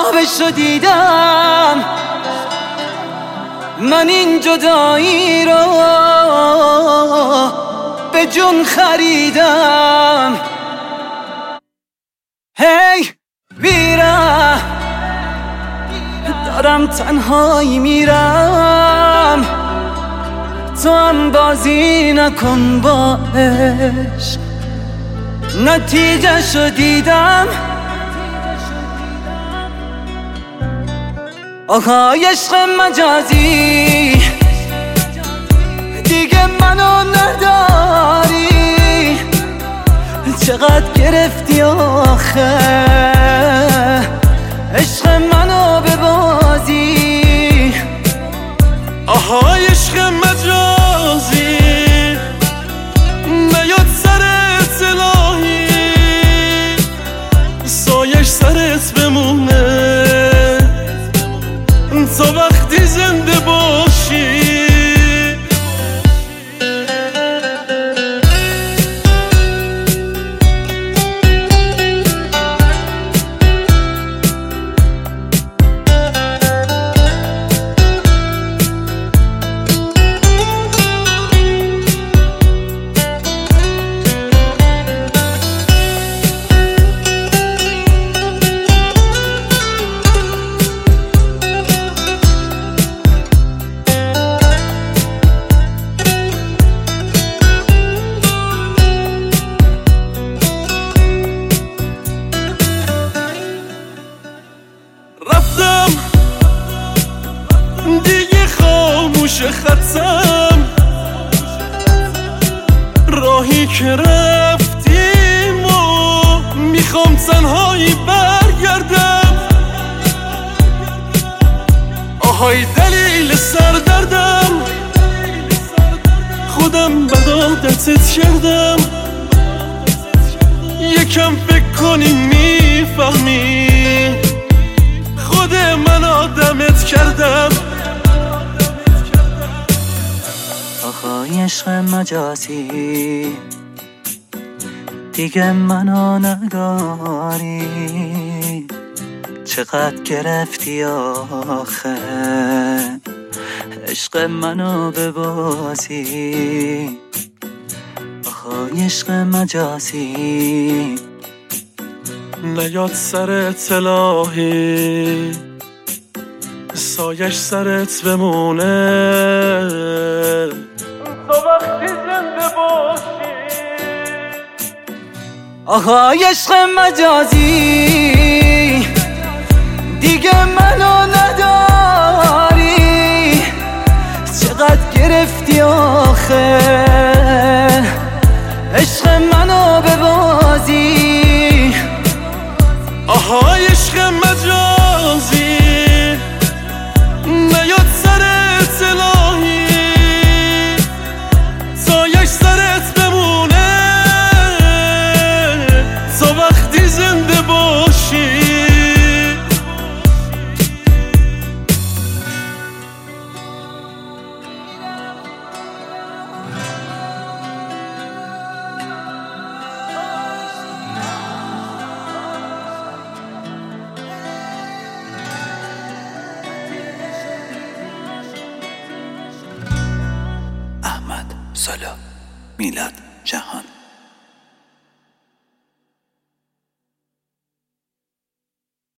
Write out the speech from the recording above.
خوابشو دیدم، من این جدایی رو به جون خریدم. هی بیرم، دارم تنهایی میرم، تو هم بازی نکن با عشق. نتیجه شو دیدم، آهای عشق مجازی، دیگه منو نداری. چقدر گرفتی آخه عشق منو به بازی. آهای عشق مجازی، نیاد سرت الهی، سایش سرت بمونه تا وقتی زنده باشی. رفتم دیگه خاموش خطم، راهی که رفتیم و میخوام تنهایی برگردم. آهای دلیل سردردم، خودم بد عادتت کردم. یکم فکر کنی میفهمی خود من آدمت کردم. آهای عشق مجازی، دیگه منو نداری. چقدر گرفتی آخه عشق منو به بازی. آهای عشق مجازی، نیاد سرت الهی، سایش سرت بمونه تا وقتی زنده باشی. آهای عشق مجازی، دیگه منو نداری. چقدر گرفتی آخه عشق منو به بازی. آهای عشق مجازی، نیاد سرت الهی، سایش سرت بمونه تا وقتی زنده باشی. احمد سالا، میلاد جهان.